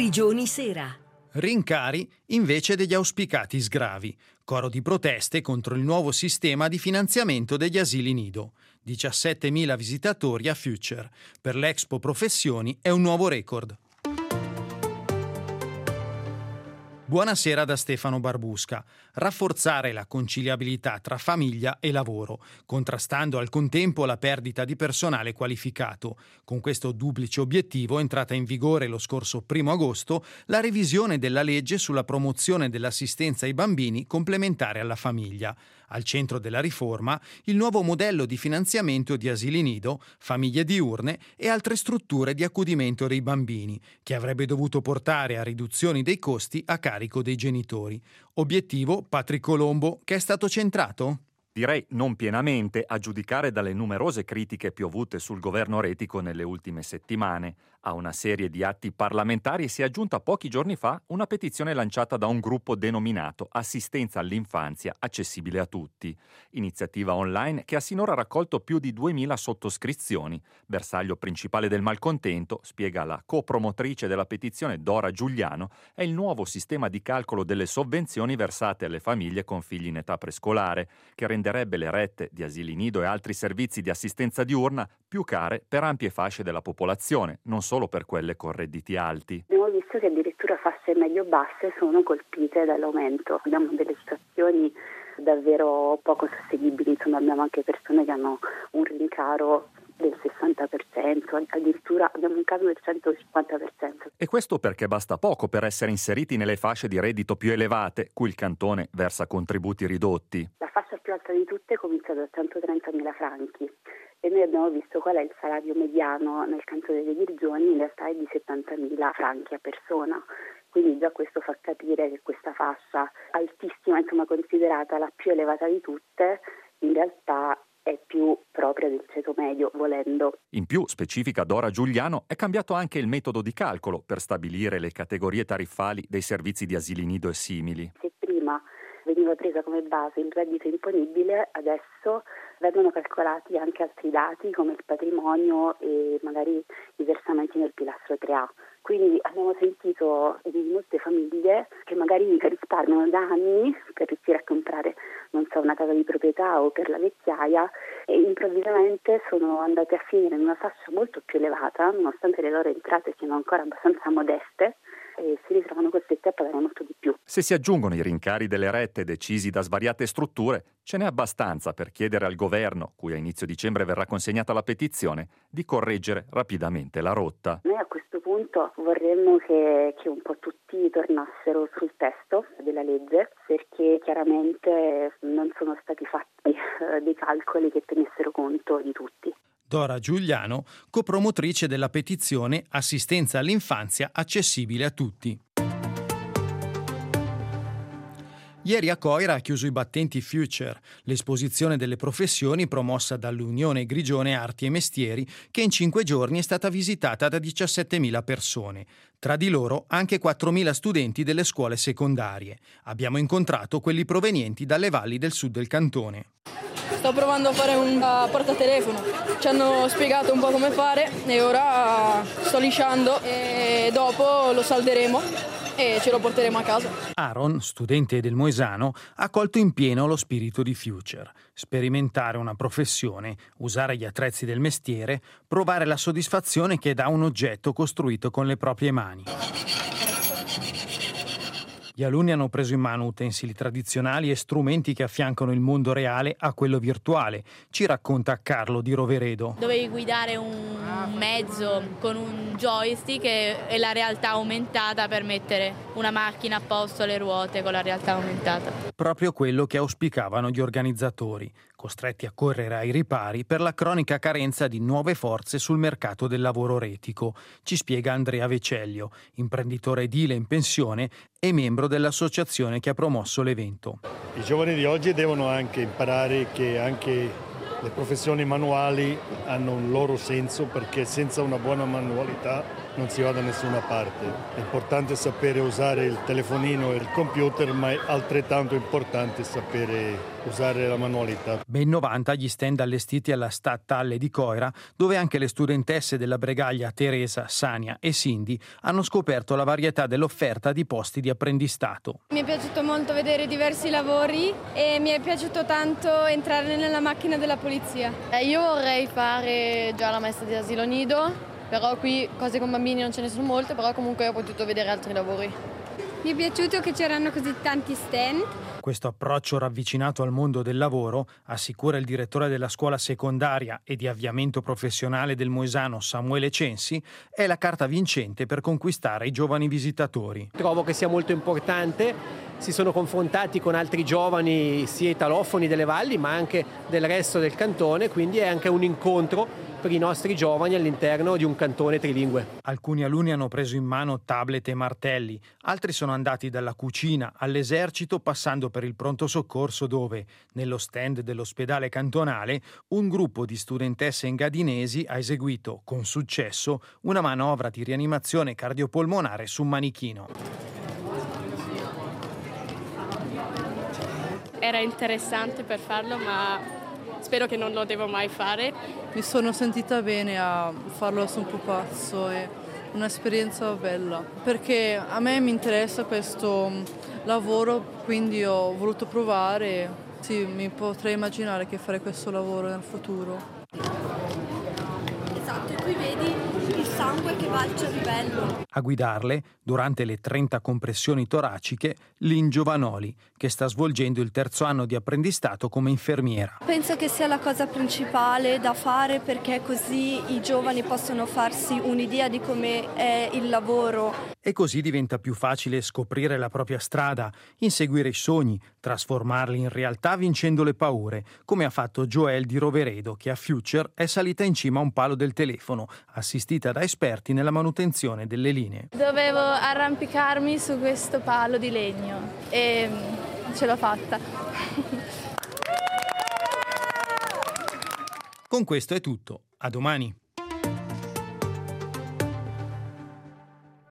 Grigioni Sera. Rincari invece degli auspicati sgravi. Coro di proteste contro il nuovo sistema di finanziamento degli asili nido. 17.000 visitatori a Future. Per l'Expo Professioni è un nuovo record. Buonasera da Stefano Barbusca. Rafforzare la conciliabilità tra famiglia e lavoro, contrastando al contempo la perdita di personale qualificato. Con questo duplice obiettivo è entrata in vigore lo scorso 1 agosto la revisione della legge sulla promozione dell'assistenza ai bambini complementare alla famiglia. Al centro della riforma il nuovo modello di finanziamento di asili nido, famiglie diurne e altre strutture di accudimento dei bambini, che avrebbe dovuto portare a riduzioni dei costi a carico dei genitori. Obiettivo, Patrick Colombo, che è stato centrato? Direi non pienamente, a giudicare dalle numerose critiche piovute sul governo retico nelle ultime settimane. A una serie di atti parlamentari si è aggiunta pochi giorni fa una petizione lanciata da un gruppo denominato Assistenza all'infanzia accessibile a tutti. Iniziativa online che ha sinora raccolto più di 2.000 sottoscrizioni. Bersaglio principale del malcontento, spiega la copromotrice della petizione Dora Giuliano, è il nuovo sistema di calcolo delle sovvenzioni versate alle famiglie con figli in età prescolare, che renderebbe le rette di asili nido e altri servizi di assistenza diurna più care per ampie fasce della popolazione, non solo per quelle con redditi alti. Abbiamo visto che addirittura fasce medio-basse sono colpite dall'aumento. Abbiamo delle situazioni davvero poco sostenibili, insomma abbiamo anche persone che hanno un rincaro del 60%, addirittura abbiamo un caso del 150%. E questo perché basta poco per essere inseriti nelle fasce di reddito più elevate, cui il cantone versa contributi ridotti. La fascia più alta di tutte comincia da 130.000 franchi e noi abbiamo visto qual è il salario mediano nel cantone dei Grigioni, in realtà è di 70.000 franchi a persona. Quindi già questo fa capire che questa fascia altissima, insomma considerata la più elevata di tutte, in realtà è più propria del ceto medio, volendo. In più, specifica Dora Giuliano, è cambiato anche il metodo di calcolo per stabilire le categorie tariffali dei servizi di asili nido e simili. Se prima veniva presa come base il reddito imponibile, adesso vengono calcolati anche altri dati come il patrimonio e magari i versamenti nel pilastro 3A. Quindi abbiamo sentito di molte famiglie che magari risparmiano da anni per riuscire a comprare, non so, una casa di proprietà o per la vecchiaia e improvvisamente sono andate a finire in una fascia molto più elevata, nonostante le loro entrate siano ancora abbastanza modeste, e si ritrovano costretti a pagare molto di più. Se si aggiungono i rincari delle rette decisi da svariate strutture, ce n'è abbastanza per chiedere al governo, cui a inizio dicembre verrà consegnata la petizione, di correggere rapidamente la rotta. Noi a questo punto vorremmo che un po' tutti tornassero sul testo della legge, perché chiaramente non sono stati fatti dei calcoli che tenessero conto di tutti. Dora Giuliano, copromotrice della petizione Assistenza all'infanzia accessibile a tutti. Ieri a Coira ha chiuso i battenti Future, l'esposizione delle professioni promossa dall'Unione Grigione Arti e Mestieri, che in 5 giorni è stata visitata da 17.000 persone. Tra di loro anche 4.000 studenti delle scuole secondarie. Abbiamo incontrato quelli provenienti dalle valli del sud del cantone. Sto provando a fare un portatelefono, ci hanno spiegato un po' come fare e ora sto lisciando e dopo lo salderemo e ce lo porteremo a casa. Aaron, studente del Moesano, ha colto in pieno lo spirito di Future. Sperimentare una professione, usare gli attrezzi del mestiere, provare la soddisfazione che dà un oggetto costruito con le proprie mani. Gli alunni hanno preso in mano utensili tradizionali e strumenti che affiancano il mondo reale a quello virtuale, ci racconta Carlo di Roveredo. Dovevi guidare un mezzo con un joystick e la realtà aumentata per mettere una macchina a posto, le ruote con la realtà aumentata. Proprio quello che auspicavano gli organizzatori, costretti a correre ai ripari per la cronica carenza di nuove forze sul mercato del lavoro retico, ci spiega Andrea Veceglio, imprenditore edile in pensione e membro dell'associazione che ha promosso l'evento. I giovani di oggi devono anche imparare che anche le professioni manuali hanno un loro senso, perché senza una buona manualità non si va da nessuna parte. È importante sapere usare il telefonino e il computer, ma è altrettanto importante sapere usare la manualità. Ben 90 gli stand allestiti alla Stadthalle di Coira, dove anche le studentesse della Bregaglia Teresa, Sania e Cindy hanno scoperto la varietà dell'offerta di posti di apprendistato. Mi è piaciuto molto vedere diversi lavori e mi è piaciuto tanto entrare nella macchina della polizia. Io vorrei fare già la maestra di asilo nido, però qui cose con bambini non ce ne sono molte, però comunque ho potuto vedere altri lavori. Mi è piaciuto che c'erano così tanti stand. Questo approccio ravvicinato al mondo del lavoro, assicura il direttore della scuola secondaria e di avviamento professionale del Moesano Samuele Censi, è la carta vincente per conquistare i giovani visitatori. Trovo che sia molto importante, si sono confrontati con altri giovani sia italofoni delle valli ma anche del resto del cantone, quindi è anche un incontro per i nostri giovani all'interno di un cantone trilingue. Alcuni alunni hanno preso in mano tablet e martelli, altri sono andati dalla cucina all'esercito passando per il pronto soccorso dove, nello stand dell'ospedale cantonale, un gruppo di studentesse engadinesi ha eseguito, con successo, una manovra di rianimazione cardiopolmonare su un manichino. Era interessante per farlo, ma spero che non lo devo mai fare. Mi sono sentita bene a farlo su un pupazzo, è un'esperienza bella, perché a me mi interessa questo lavoro, quindi ho voluto provare. Sì, mi potrei immaginare che fare questo lavoro nel futuro. Esatto, e qui vedi il sangue che va al cervello. A guidarle, durante le 30 compressioni toraciche, Lynn Giovanoli, che sta svolgendo il terzo anno di apprendistato come infermiera. Penso che sia la cosa principale da fare perché così i giovani possono farsi un'idea di come è il lavoro. E così diventa più facile scoprire la propria strada, inseguire i sogni, trasformarli in realtà vincendo le paure, come ha fatto Joelle di Roveredo, che a Future è salita in cima a un palo del telefono, assistita da esperti nella manutenzione delle linee. Dovevo arrampicarmi su questo palo di legno e ce l'ho fatta. Con questo è tutto. A domani.